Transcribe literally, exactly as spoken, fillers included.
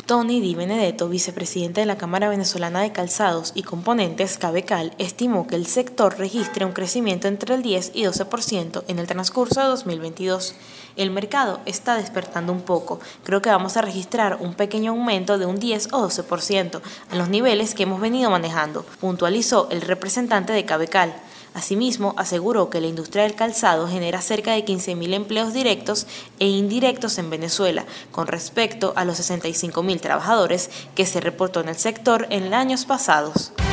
Tony Di Benedetto, vicepresidente de la Cámara Venezolana de Calzados y Componentes, Cabecal, estimó que el sector registre un crecimiento entre el diez y doce por ciento en el transcurso de dos mil veintidós. El mercado está despertando un poco. Creo que vamos a registrar un pequeño aumento de un diez o doce por ciento en los niveles que hemos venido manejando, puntualizó el representante de Cabecal. Asimismo, aseguró que la industria del calzado genera cerca de quince mil empleos directos e indirectos en Venezuela, con respecto a los sesenta y cinco mil trabajadores que se reportó en el sector en años pasados.